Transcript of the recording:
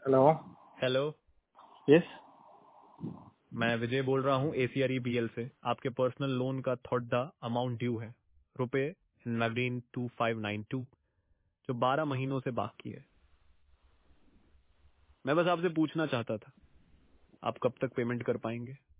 Hello. Hello. Yes. मैं विजय बोल रहा हूँ ACREBL से। आपके पर्सनल लोन का थर्ड द अमाउंट ड्यू है ₹192592 जो 12 महीनों से बाकी है। मैं बस आपसे पूछना चाहता था आप कब तक पेमेंट कर पाएंगे।